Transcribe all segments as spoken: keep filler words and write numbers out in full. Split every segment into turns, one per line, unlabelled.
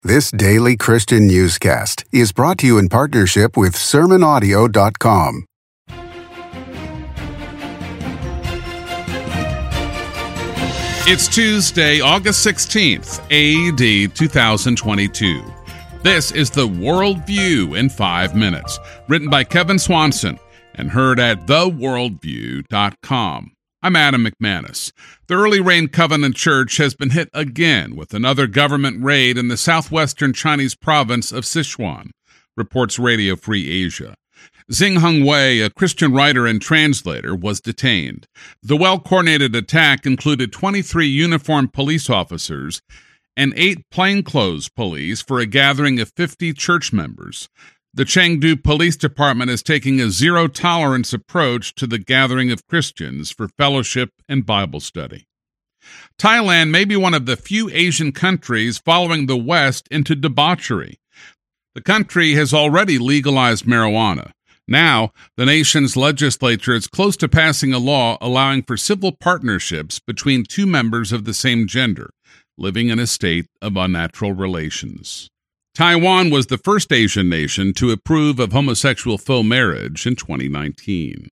This daily Christian newscast is brought to you in partnership with sermon audio dot com.
It's Tuesday, August sixteenth, A D two thousand twenty-two. This is the Worldview in five minutes, written by Kevin Swanson and heard at the worldview dot com. I'm Adam McManus. The Early Rain Covenant Church has been hit again with another government raid in the southwestern Chinese province of Sichuan, reports Radio Free Asia. Xingheng Wei, a Christian writer and translator, was detained. The well-coordinated attack included twenty-three uniformed police officers and eight plainclothes police for a gathering of fifty church members. The Chengdu Police Department is taking a zero-tolerance approach to the gathering of Christians for fellowship and Bible study. Thailand may be one of the few Asian countries following the West into debauchery. The country has already legalized marijuana. Now, the nation's legislature is close to passing a law allowing for civil partnerships between two members of the same gender, living in a state of unnatural relations. Taiwan was the first Asian nation to approve of homosexual faux marriage in twenty nineteen.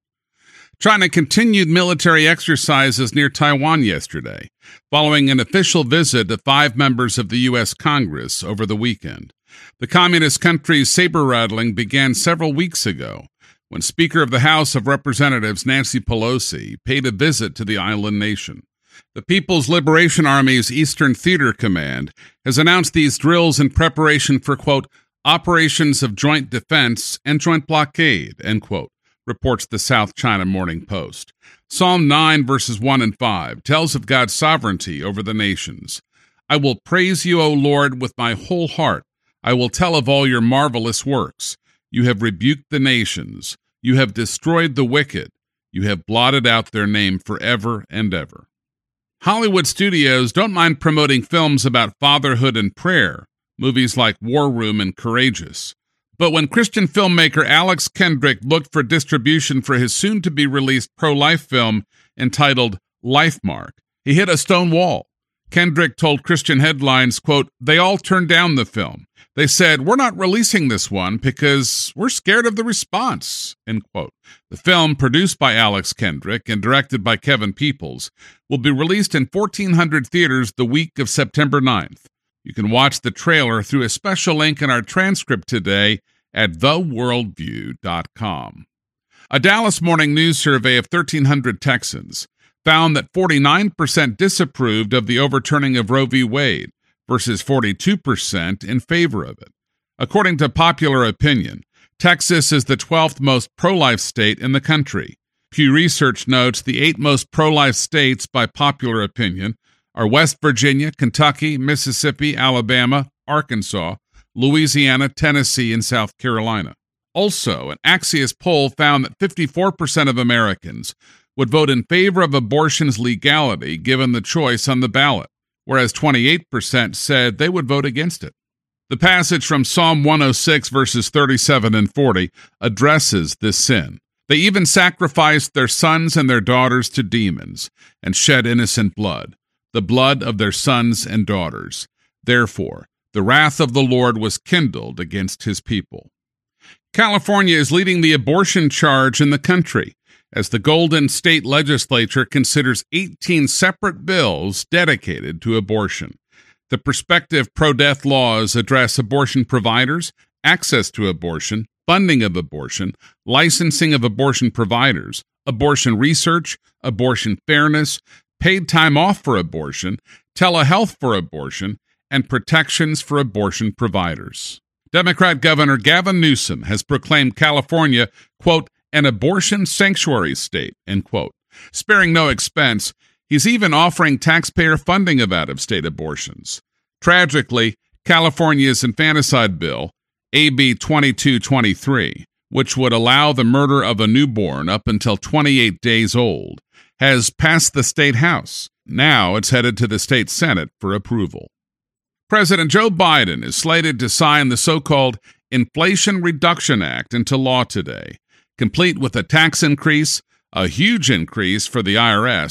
China continued military exercises near Taiwan yesterday, following an official visit of five members of the U S Congress over the weekend. The communist country's saber-rattling began several weeks ago, when Speaker of the House of Representatives Nancy Pelosi paid a visit to the island nation. The People's Liberation Army's Eastern Theater Command has announced these drills in preparation for, quote, operations of joint defense and joint blockade, end quote, reports the South China Morning Post. Psalm nine, verses one and five, tells of God's sovereignty over the nations. I will praise you, O Lord, with my whole heart. I will tell of all your marvelous works. You have rebuked the nations. You have destroyed the wicked. You have blotted out their name forever and ever. Hollywood studios don't mind promoting films about fatherhood and prayer, movies like War Room and Courageous. But when Christian filmmaker Alex Kendrick looked for distribution for his soon-to-be-released pro-life film entitled Lifemark, he hit a stone wall. Kendrick told Christian Headlines, quote, they all turned down the film. They said, we're not releasing this one because we're scared of the response, end quote. The film, produced by Alex Kendrick and directed by Kevin Peoples, will be released in fourteen hundred theaters the week of September ninth. You can watch the trailer through a special link in our transcript today at the worldview dot com. A Dallas Morning News survey of thirteen hundred Texans found that forty-nine percent disapproved of the overturning of Roe v. Wade versus forty-two percent in favor of it. According to popular opinion, Texas is the twelfth most pro-life state in the country. Pew Research notes the eight most pro-life states by popular opinion are West Virginia, Kentucky, Mississippi, Alabama, Arkansas, Louisiana, Tennessee, and South Carolina. Also, an Axios poll found that fifty-four percent of Americans would vote in favor of abortion's legality given the choice on the ballot, whereas twenty-eight percent said they would vote against it. The passage from Psalm one oh six, verses thirty-seven and forty, addresses this sin. They even sacrificed their sons and their daughters to demons and shed innocent blood, the blood of their sons and daughters. Therefore, the wrath of the Lord was kindled against his people. California is leading the abortion charge in the country, as the Golden State Legislature considers eighteen separate bills dedicated to abortion. The prospective pro-death laws address abortion providers, access to abortion, funding of abortion, licensing of abortion providers, abortion research, abortion fairness, paid time off for abortion, telehealth for abortion, and protections for abortion providers. Democrat Governor Gavin Newsom has proclaimed California, quote, an abortion sanctuary state, end quote. Sparing no expense, he's even offering taxpayer funding of out-of-state abortions. Tragically, California's infanticide bill, A B twenty-two twenty-three, which would allow the murder of a newborn up until twenty-eight days old, has passed the state house. Now it's headed to the state Senate for approval. President Joe Biden is slated to sign the so-called Inflation Reduction Act into law today, complete with a tax increase, a huge increase for the I R S,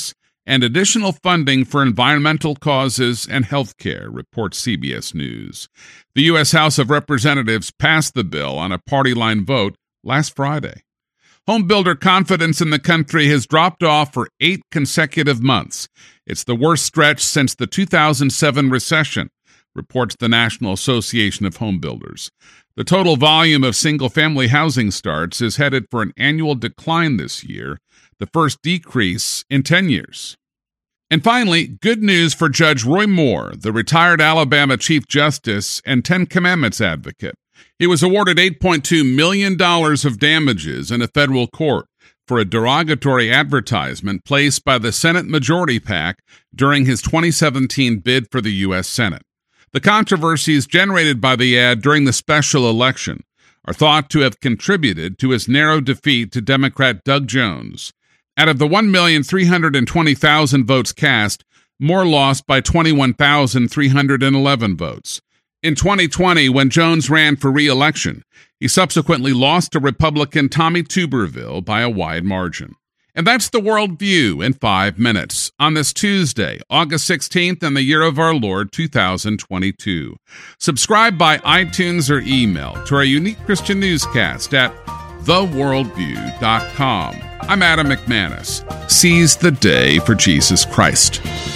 and additional funding for environmental causes and health care, reports C B S News. The U S House of Representatives passed the bill on a party-line vote last Friday. Home builder confidence in the country has dropped off for eight consecutive months. It's the worst stretch since the two thousand seven recession, reports the National Association of Home Builders. The total volume of single-family housing starts is headed for an annual decline this year, the first decrease in ten years. And finally, good news for Judge Roy Moore, the retired Alabama Chief Justice and Ten Commandments advocate. He was awarded eight point two million dollars of damages in a federal court for a derogatory advertisement placed by the Senate Majority PAC during his twenty seventeen bid for the U S Senate. The controversies generated by the ad during the special election are thought to have contributed to his narrow defeat to Democrat Doug Jones. Out of the one million three hundred twenty thousand votes cast, Moore lost by twenty-one thousand three hundred eleven votes. In twenty twenty, when Jones ran for re-election, he subsequently lost to Republican Tommy Tuberville by a wide margin. And that's the World View in five minutes on this Tuesday, August sixteenth, in the year of our Lord, two thousand twenty-two. Subscribe by iTunes or email to our unique Christian newscast at the world view dot com. I'm Adam McManus. Seize the day for Jesus Christ.